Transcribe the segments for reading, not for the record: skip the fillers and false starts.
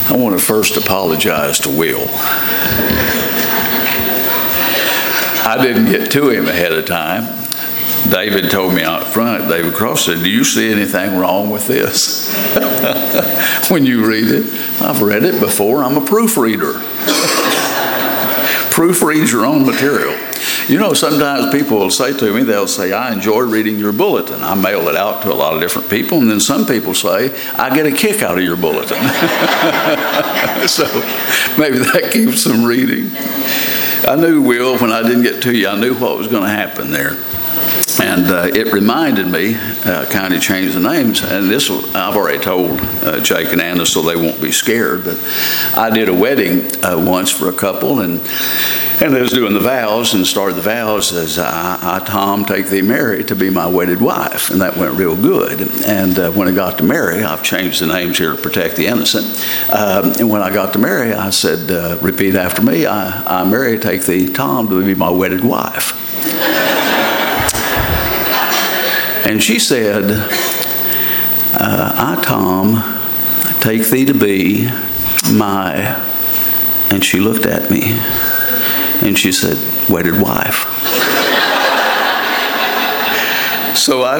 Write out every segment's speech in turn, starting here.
I want to first apologize to Will. I didn't get to him ahead of time. David told me out front, David Cross said, do you see anything wrong with this? When you read it, I've read it before. I'm a proofreader. Proofread your own material. You know, sometimes people will say to me, they'll say, I enjoy reading your bulletin. I mail it out to a lot of different people. And then some people say, I get a kick out of your bulletin. So maybe that keeps them reading. I knew, Will, when I didn't get to you, I knew what was going to happen there. And it reminded me, kind of changed the names, and this I've already told Jake and Anna, so they won't be scared, but I did a wedding once for a couple, and they was doing the vows, and started the vows as I, Tom, take thee, Mary, to be my wedded wife, and that went real good. And when I got to Mary, I've changed the names here to protect the innocent, and when I got to Mary, I said, repeat after me, I, Mary, take thee, Tom, to be my wedded wife. And she said, I, Tom, take thee to be my, and she looked at me, and she said, wedded wife. So I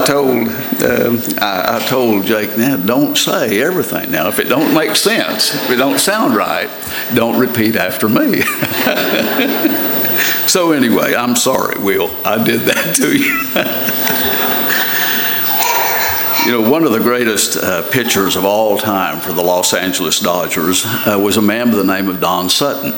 told Jake, now don't say everything. Now, if it don't make sense, if it don't sound right, don't repeat after me. So anyway, I'm sorry, Will, I did that to you. You know, one of the greatest pitchers of all time for the Los Angeles Dodgers was a man by the name of Don Sutton.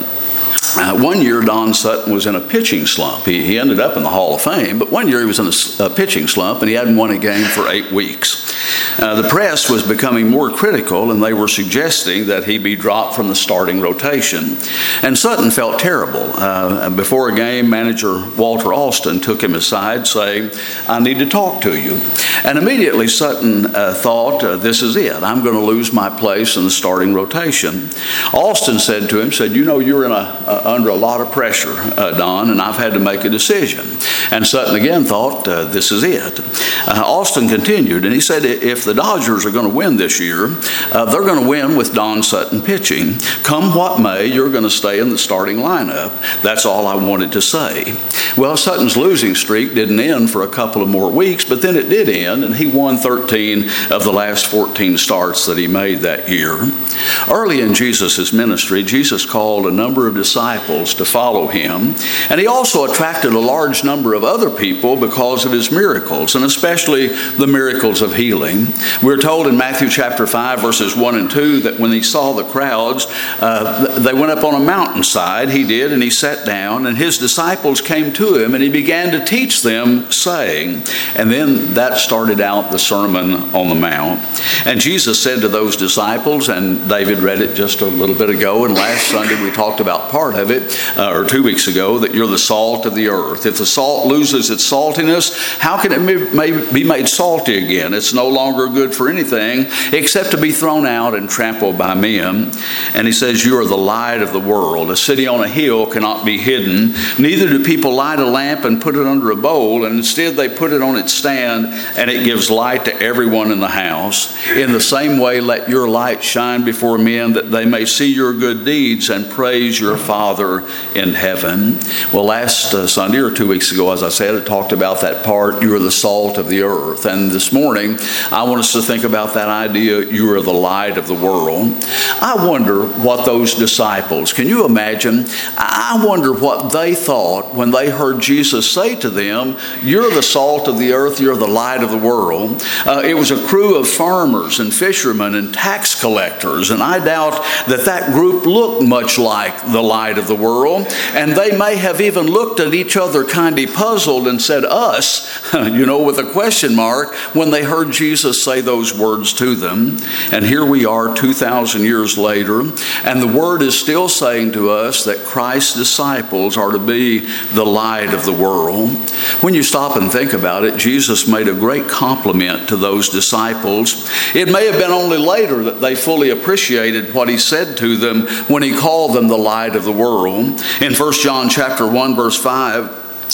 One year, Don Sutton was in a pitching slump. He ended up in the Hall of Fame, but one year he was in a pitching slump, and he hadn't won a game for 8 weeks. The press was becoming more critical, and they were suggesting that he be dropped from the starting rotation. And Sutton felt terrible. Before a game, manager Walter Alston took him aside, saying, I need to talk to you. And immediately Sutton thought, this is it. I'm going to lose my place in the starting rotation. Alston said to him, you know, you're in under a lot of pressure, Don, and I've had to make a decision. And Sutton again thought, this is it. Alston continued, and he said, if the Dodgers are going to win this year, they're going to win with Don Sutton pitching. Come what may, you're going to stay in the starting lineup. That's all I wanted to say. Well, Sutton's losing streak didn't end for a couple of more weeks, but then it did end, and he won 13 of the last 14 starts that he made that year. Early in Jesus' ministry, Jesus called a number of disciples to follow him, and he also attracted a large number of other people because of his miracles, and especially the miracles of healing. We're told in Matthew chapter 5, verses 1 and 2, that when he saw the crowds, they went up on a mountainside, he did, and he sat down, and his disciples came to him, and he began to teach them, saying, and then that started out the Sermon on the Mount. And Jesus said to those disciples, and David read it just a little bit ago, and last Sunday we talked about part of it, or 2 weeks ago, that you're the salt of the earth. If the salt loses its saltiness, how can it be made salty again? It's no longer good for anything except to be thrown out and trampled by men. And he says, you are the light of the world. A city on a hill cannot be hidden. Neither do people light a lamp and put it under a bowl, and instead they put it on its stand, and it gives light to everyone in the house. In the same way, let your light shine before men, that they may see your good deeds and praise your Father in heaven. Well, last Sunday or 2 weeks ago, as I said, I talked about that part, you are the salt of the earth. And this morning, I want us to think about that idea, you are the light of the world. I wonder what those disciples, can you imagine? I wonder what they thought when they heard Jesus say to them, you're the salt of the earth, you're the light of the world. It was a crew of farmers and fishermen and tax collectors, and I doubt that group looked much like the light of the world, and they may have even looked at each other kind of puzzled and said, us, with a question mark, when they heard Jesus say those words to them. And here we are 2,000 years later, and the word is still saying to us that Christ's disciples are to be the light of the world. When you stop and think about it, Jesus made a great compliment to those disciples. It may have been only later that they fully appreciated what he said to them when he called them the light of the world. In 1 John chapter 1, verse 5,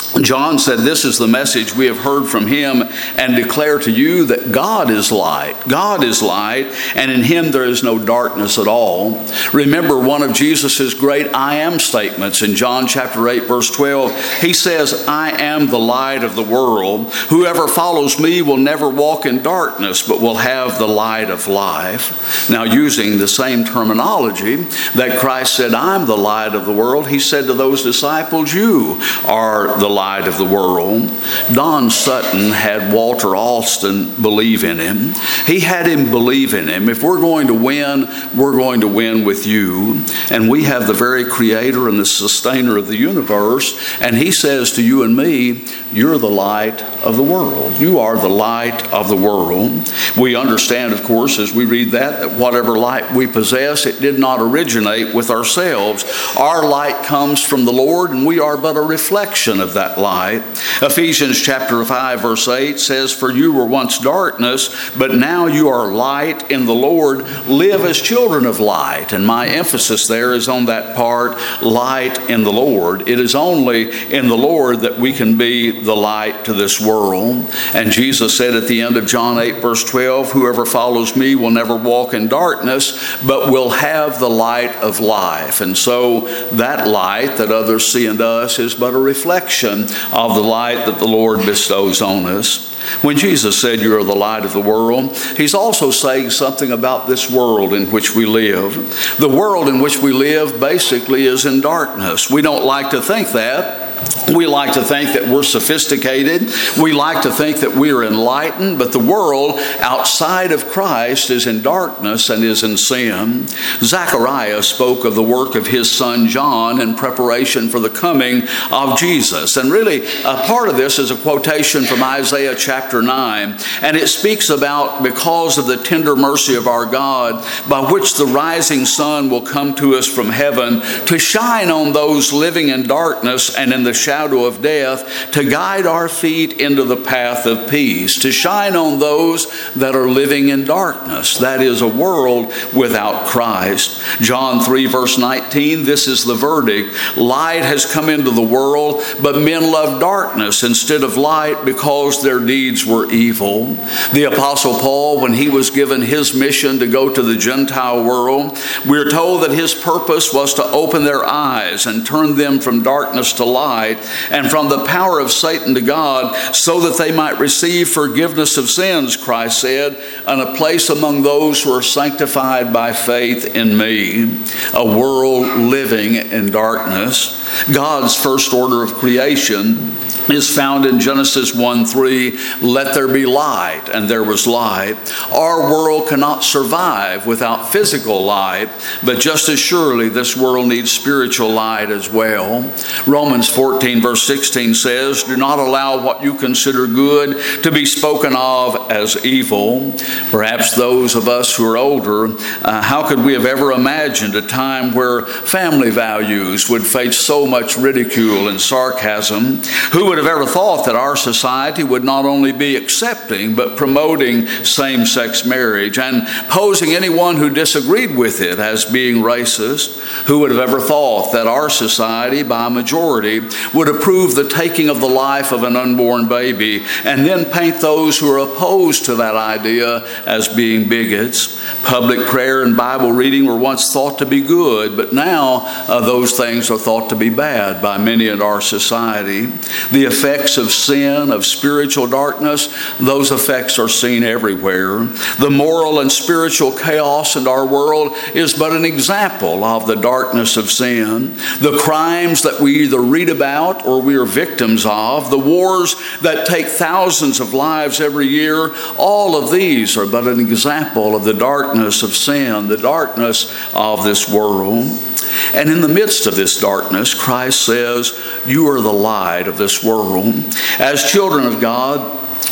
John said, "This is the message we have heard from him and declare to you that God is light. God is light, and in him there is no darkness at all." Remember one of Jesus' great I am statements in John chapter 8, verse 12. He says, "I am the light of the world. Whoever follows me will never walk in darkness, but will have the light of life." Now, using the same terminology that Christ said, "I'm the light of the world," he said to those disciples, "You are the light of the world." Don Sutton had Walter Alston believe in him. He had him believe in him. If we're going to win, we're going to win with you. And we have the very creator and the sustainer of the universe. And he says to you and me, "You're the light of the world. You are the light of the world." We understand, of course, as we read that whatever light we possess, it did not originate with ourselves. Our light comes from the Lord, and we are but a reflection of that light. Ephesians chapter 5, verse 8 says, "For you were once darkness, but now you are light in the Lord. Live as children of light." And my emphasis there is on that part, light in the Lord. It is only in the Lord that we can be the light to this world. And Jesus said at the end of John 8, verse 12, "Whoever follows me will never walk in darkness, but will have the light of life." And so that light that others see in us is but a reflection of the light that the Lord bestows on us. When Jesus said, "You are the light of the world," he's also saying something about this world in which we live. The world in which we live basically is in darkness. We don't like to think that. We like to think that we're sophisticated. We like to think that we are enlightened, but the world outside of Christ is in darkness and is in sin. Zechariah spoke of the work of his son John in preparation for the coming of Jesus. And really, a part of this is a quotation from Isaiah chapter 9. And it speaks about, "Because of the tender mercy of our God, by which the rising sun will come to us from heaven, to shine on those living in darkness and in the shadow of death, to guide our feet into the path of peace," to shine on those that are living in darkness. That is a world without Christ. John 3, verse 19, this is the verdict. "Light has come into the world, but men love darkness instead of light because their deeds were evil." The Apostle Paul, when he was given his mission to go to the Gentile world, we're told that his purpose was to open their eyes and turn them from darkness to light and from the power of Satan to God, so that they might receive forgiveness of sins, Christ said, "and a place among those who are sanctified by faith in me." A world living in darkness. God's first order of creation is found in Genesis 1:3, "Let there be light," and there was light. Our world cannot survive without physical light, but just as surely this world needs spiritual light as well. Romans 14, verse 16 says, "Do not allow what you consider good to be spoken of as evil." Perhaps those of us who are older, how could we have ever imagined a time where family values would face so much ridicule and sarcasm? Who would have ever thought that our society would not only be accepting but promoting same-sex marriage and posing anyone who disagreed with it as being racist? Who would have ever thought that our society, by a majority, would approve the taking of the life of an unborn baby and then paint those who are opposed to that idea as being bigots? Public prayer and Bible reading were once thought to be good, but now those things are thought to be bad by many in our society. The effects of sin, of spiritual darkness, those effects are seen everywhere. The moral and spiritual chaos in our world is but an example of the darkness of sin. The crimes that we either read about or we are victims of, the wars that take thousands of lives every year, all of these are but an example of the darkness of sin, the darkness of this world. And in the midst of this darkness, Christ says, "You are the light of this world." As children of God,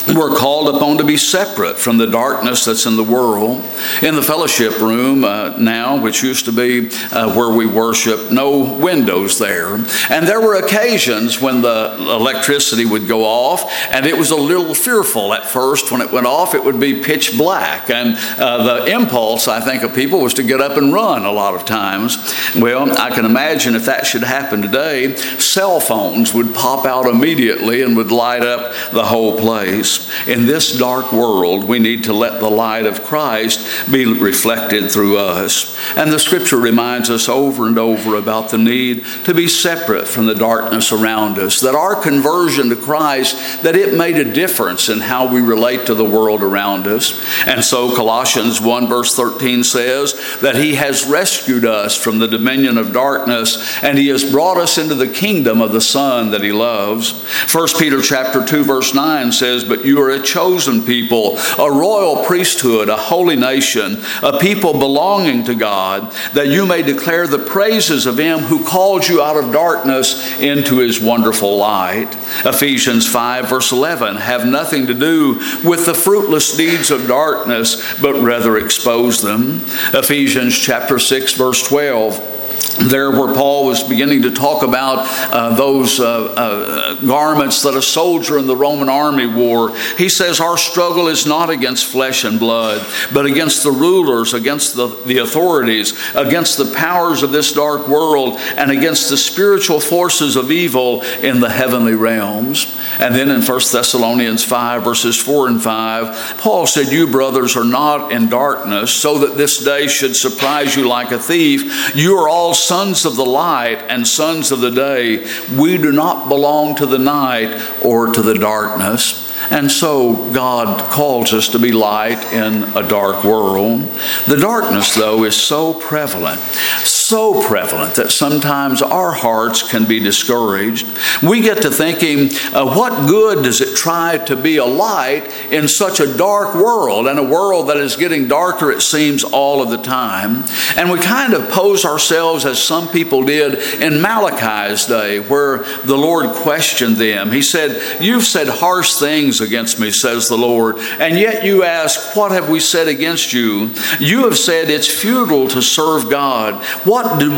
We're called upon to be separate from the darkness that's in the world. In the fellowship room now, which used to be where we worship, no windows there. And there were occasions when the electricity would go off, and it was a little fearful at first. When it went off, it would be pitch black. And the impulse, I think, of people was to get up and run a lot of times. Well, I can imagine if that should happen today, cell phones would pop out immediately and would light up the whole place. In this dark world, we need to let the light of Christ be reflected through us. And the Scripture reminds us over and over about the need to be separate from the darkness around us, that our conversion to Christ, that it made a difference in how we relate to the world around us. And so Colossians 1 verse 13 says that He has rescued us from the dominion of darkness, and He has brought us into the kingdom of the Son that He loves. 1 Peter chapter 2 verse 9 says, "But you are a chosen people, a royal priesthood, a holy nation, a people belonging to God, that you may declare the praises of Him who called you out of darkness into His wonderful light." Ephesians 5 verse 11, "Have nothing to do with the fruitless deeds of darkness, but rather expose them." Ephesians chapter 6 verse 12, there where Paul was beginning to talk about those garments that a soldier in the Roman army wore. He says, "Our struggle is not against flesh and blood, but against the rulers, against the authorities, against the powers of this dark world, and against the spiritual forces of evil in the heavenly realms." And then in 1 Thessalonians 5 verses 4 and 5, Paul said, "You brothers are not in darkness, so that this day should surprise you like a thief. You are all sons of the light and sons of the day. We do not belong to the night or to the darkness." And so God calls us to be light in a dark world. The darkness, though, is so prevalent that sometimes our hearts can be discouraged. We get to thinking, what good does it try to be a light in such a dark world, and a world that is getting darker, it seems, all of the time? And we kind of pose ourselves as some people did in Malachi's day, where the Lord questioned them. He said, "You've said harsh things against me, says the Lord, and yet you ask, what have we said against you? You have said it's futile to serve God. What did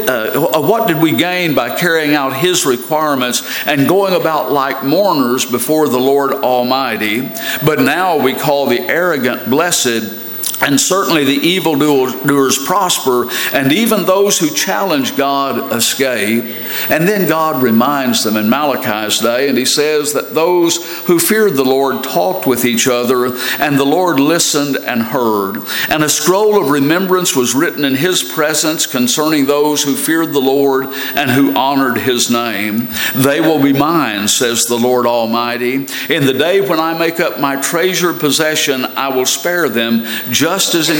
we gain by carrying out His requirements and going about like mourners before the Lord Almighty? But now we call the arrogant blessed, and certainly the evildoers prosper, and even those who challenge God escape." And then God reminds them in Malachi's day, and He says that those who feared the Lord talked with each other, and the Lord listened and heard. And a scroll of remembrance was written in His presence concerning those who feared the Lord and who honored His name. "They will be mine, says the Lord Almighty. In the day when I make up my treasured possession, I will spare them, just as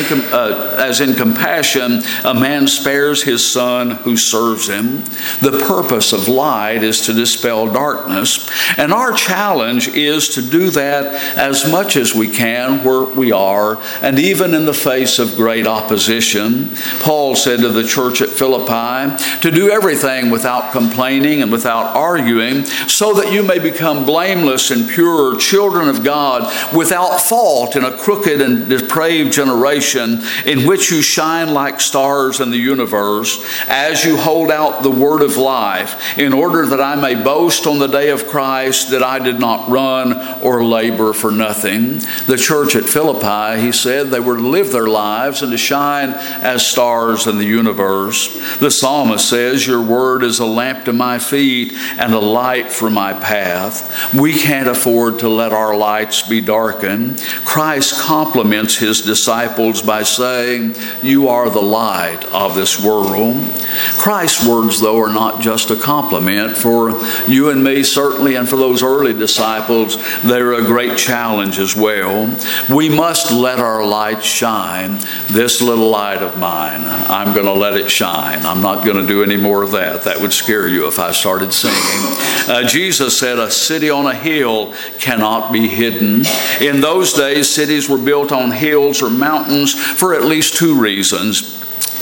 in compassion a man spares his son who serves him." The purpose of light is to dispel darkness, and our challenge is to do that as much as we can where we are, and even in the face of great opposition. Paul said to the church at Philippi to do everything without complaining and without arguing, so that you may become blameless and pure, children of God, without fault in a crooked and depraved generation, in which you shine like stars in the universe, as you hold out the word of life, in order that I may boast on the day of Christ that I did not run or labor for nothing. The church at Philippi, he said, they were to live their lives and to shine as stars in the universe. The psalmist says, "Your word is a lamp to my feet and a light for my path." We can't afford to let our lights be darkened. Christ compliments His disciples by saying, "You are the light of this world." Christ's words, though, are not just a compliment. For you and me, certainly, and for those early disciples, they're a great challenge as well. We must let our light shine. This little light of mine, I'm going to let it shine. I'm not going to do any more of that. That would scare you if I started singing. Jesus said, "A city on a hill cannot be hidden." In those days, cities were built on hills or mountains for at least two reasons.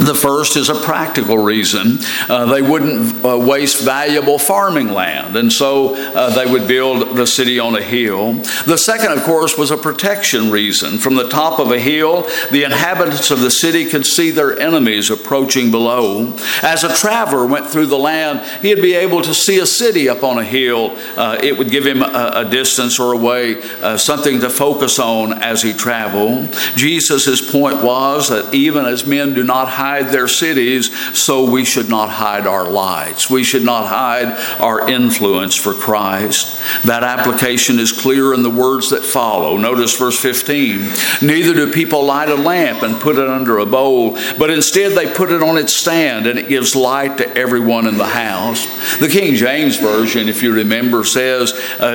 The first is a practical reason. They wouldn't waste valuable farming land, and so they would build the city on a hill. The second, of course, was a protection reason. From the top of a hill, the inhabitants of the city could see their enemies approaching below. As a traveler went through the land, he'd be able to see a city up on a hill. It would give him a distance or a way, something to focus on as he traveled. Jesus' point was that even as men do not hide their cities, so we should not hide our lights. We should not hide our influence for Christ. That application is clear in the words that follow. Notice verse 15. Neither do people light a lamp and put it under a bowl, but instead they put it on its stand, and it gives light to everyone in the house. The King James Version, if you remember, says,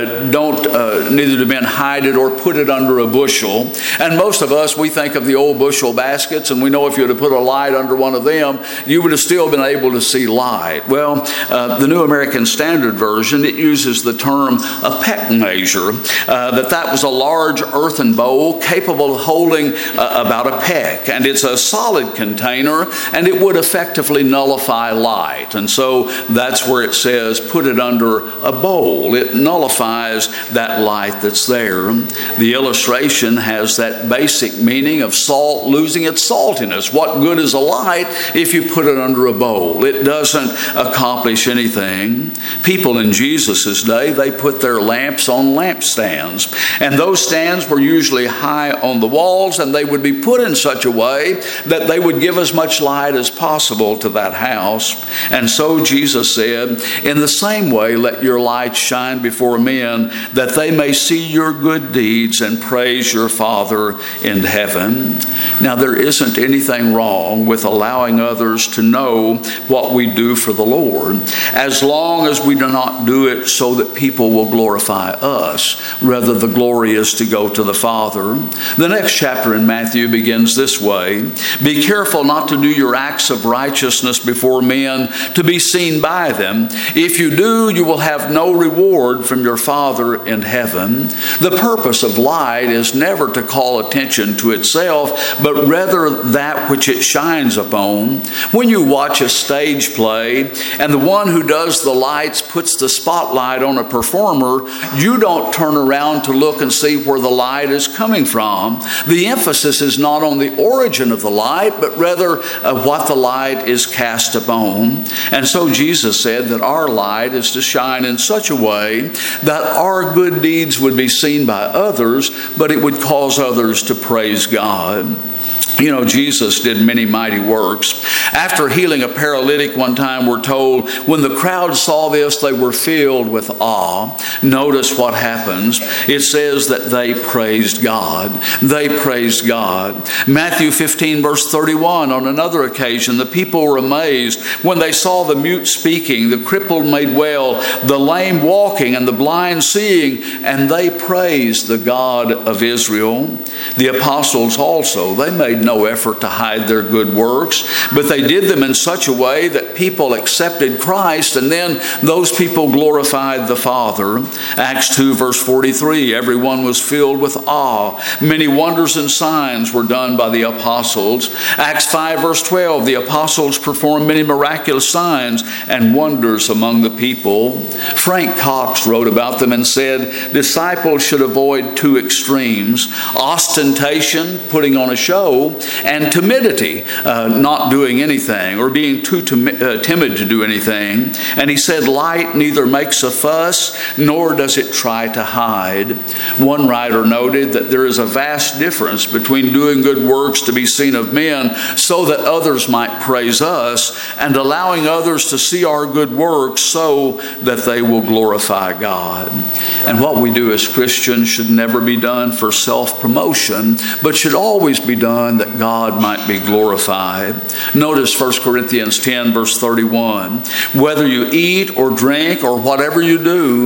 neither do men hide it or put it under a bushel. And most of us, we think of the old bushel baskets, and we know if you were to put a light under one of them, you would have still been able to see light. Well, the New American Standard Version, it uses the term a peck measure, that was a large earthen bowl capable of holding about a peck. And it's a solid container, and it would effectively nullify light. And so that's where it says, put it under a bowl. It nullifies that light that's there. The illustration has that basic meaning of salt losing its saltiness. What good is a light if you put it under a bowl? It doesn't accomplish anything. People in Jesus' day, they put their lamps on lampstands. And those stands were usually high on the walls, and they would be put in such a way that they would give as much light as possible to that house. And so Jesus said, in the same way, let your light shine before men, that they may see your good deeds and praise your Father in heaven. Now, there isn't anything wrong with allowing others to know what we do for the Lord, as long as we do not do it so that people will glorify us. Rather, the glory is to go to the Father. The next chapter in Matthew begins this way: be careful not to do your acts of righteousness before men to be seen by them. If you do, you will have no reward from your Father in heaven. The purpose of light is never to call attention to itself, but rather that which it shines upon. When you watch a stage play and the one who does the lights puts the spotlight on a performer, you don't turn around to look and see where the light is coming from. The emphasis is not on the origin of the light, but rather what the light is cast upon. And so Jesus said that our light is to shine in such a way that our good deeds would be seen by others, but it would cause others to praise God. You know, Jesus did many mighty works. After healing a paralytic one time, we're told, when the crowd saw this, they were filled with awe. Notice what happens. It says that they praised God. They praised God. Matthew 15, verse 31, on another occasion, the people were amazed when they saw the mute speaking, the crippled made well, the lame walking, and the blind seeing, and they praised the God of Israel. The apostles also, they made no effort to hide their good works, but they did them in such a way that people accepted Christ, and then those people glorified the Father. Acts 2, verse 43, everyone was filled with awe. Many wonders and signs were done by the apostles. Acts 5, verse 12, the apostles performed many miraculous signs and wonders among the people. Frank Cox wrote about them and said, disciples should avoid two extremes: ostentation, putting on a show, and timidity, not doing anything or being too timid to do anything. And he said, light neither makes a fuss nor does it try to hide. One writer noted that there is a vast difference between doing good works to be seen of men so that others might praise us, and allowing others to see our good works so that they will glorify God. And what we do as Christians should never be done for self-promotion, but should always be done that God might be glorified. Notice 1 Corinthians 10, verse 31. Whether you eat or drink or whatever you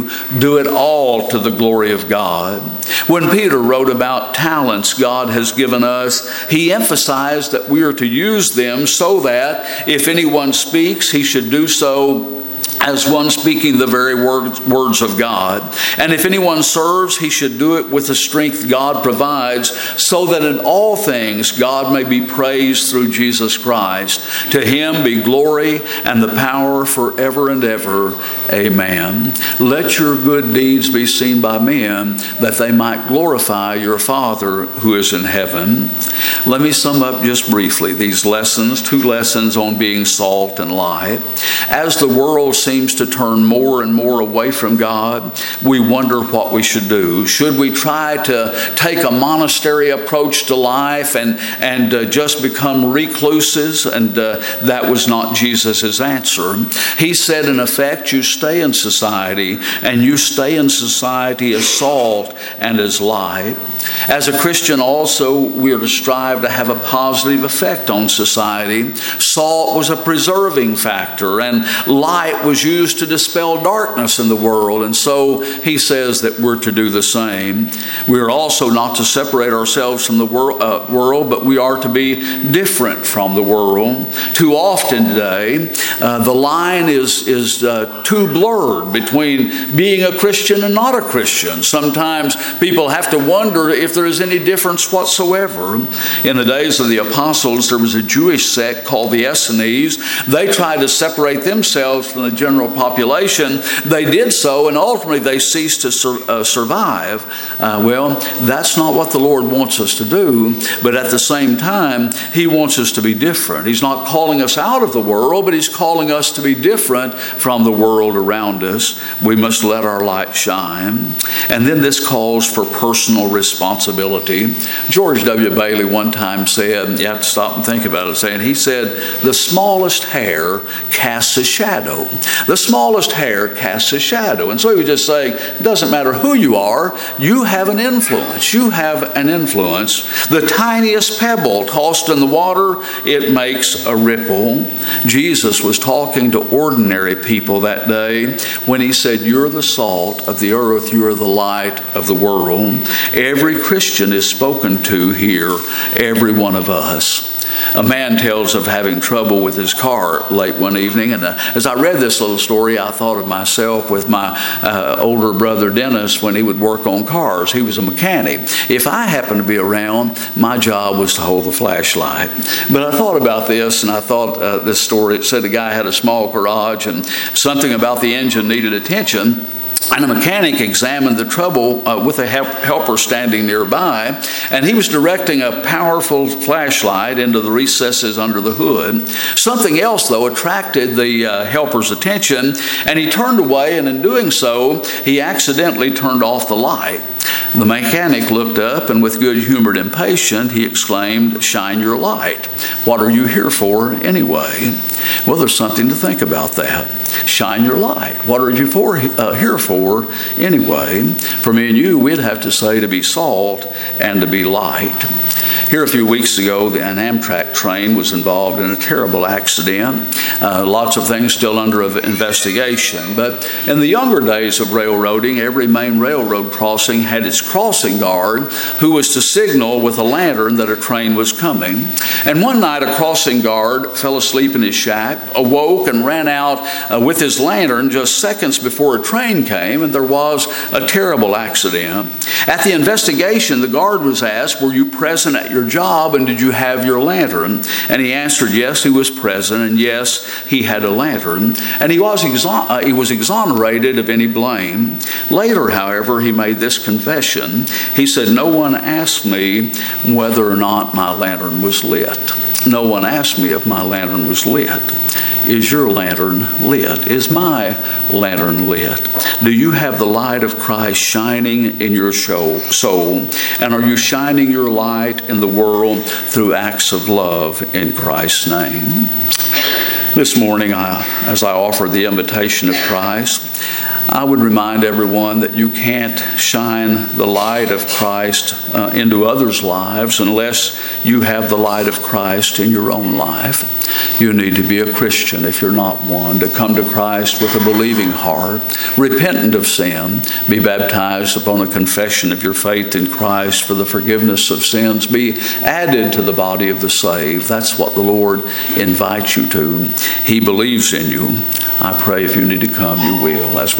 do it all to the glory of God. When Peter wrote about talents God has given us, he emphasized that we are to use them so that if anyone speaks, he should do so as one speaking the very words of God. And if anyone serves, he should do it with the strength God provides, so that in all things God may be praised through Jesus Christ. To him be glory and the power forever and ever. Amen. Let your good deeds be seen by men, that they might glorify your Father who is in heaven. Let me sum up just briefly these lessons, 2 lessons on being salt and light. As the world seems to turn more and more away from God, we wonder what we should do. Should we try to take a monastery approach to life and just become recluses? And that was not Jesus' answer. He said, in effect, you stay in society, and you stay in society as salt and as light. As a Christian also, we are to strive to have a positive effect on society. Salt was a preserving factor, and light was used to dispel darkness in the world. And so he says that we're to do the same. We are also not to separate ourselves from the world, but we are to be different from the world. Too often today, the line is too blurred between being a Christian and not a Christian. Sometimes people have to wonder if there is any difference whatsoever. In the days of the apostles, there was a Jewish sect called the Essenes. They tried to separate themselves from the general population. They did so, and ultimately they ceased to survive. Well, that's not what the Lord wants us to do, but at the same time, he wants us to be different. He's not calling us out of the world, but he's calling us to be different from the world around us. We must let our light shine. And then this calls for personal responsibility. George W. Bailey one time said, you have to stop and think about it, he said, the smallest hair casts a shadow. The smallest hair casts a shadow. And so he was just saying, it doesn't matter who you are, you have an influence. You have an influence. The tiniest pebble tossed in the water, it makes a ripple. Jesus was talking to ordinary people that day when he said, you're the salt of the earth, you are the light of the world. Every Christian is spoken to here, every one of us. A man tells of having trouble with his car late one evening, and as I read this little story, I thought of myself with my older brother Dennis when he would work on cars. He was a mechanic. If I happened to be around, my job was to hold the flashlight. But I thought about this, and I thought this story, it said a guy had a small garage, and something about the engine needed attention. And a mechanic examined the trouble with a helper standing nearby, and he was directing a powerful flashlight into the recesses under the hood. Something else, though, attracted the helper's attention, and he turned away, and in doing so, he accidentally turned off the light. The mechanic looked up, and with good-humored impatience, he exclaimed, "Shine your light. What are you here for anyway?" Well, there's something to think about that. Shine your light. What are you here for anyway? For me and you, we'd have to say to be salt and to be light. Here a few weeks ago, an Amtrak train was involved in a terrible accident. Lots of things still under investigation. But in the younger days of railroading, every main railroad crossing had its crossing guard who was to signal with a lantern that a train was coming. And one night, a crossing guard fell asleep in his shack, awoke and ran out with his lantern just seconds before a train came, and there was a terrible accident. At the investigation, the guard was asked, "Were you present at your job, and did you have your lantern?" And he answered yes, he was present, and yes, he had a lantern, and he was exonerated of any blame. Later, however, he made this confession. He said, "No one asked me whether or not my lantern was lit. No one asked me if my lantern was lit." Is your lantern lit? Is my lantern lit? Do you have the light of Christ shining in your soul? And are you shining your light in the world through acts of love in Christ's name? This morning, as I offer the invitation of Christ, I would remind everyone that you can't shine the light of Christ into others' lives unless you have the light of Christ in your own life. You need to be a Christian, if you're not one, to come to Christ with a believing heart, repentant of sin, be baptized upon a confession of your faith in Christ for the forgiveness of sins, be added to the body of the saved. That's what the Lord invites you to. He believes in you. I pray if you need to come, you will, as we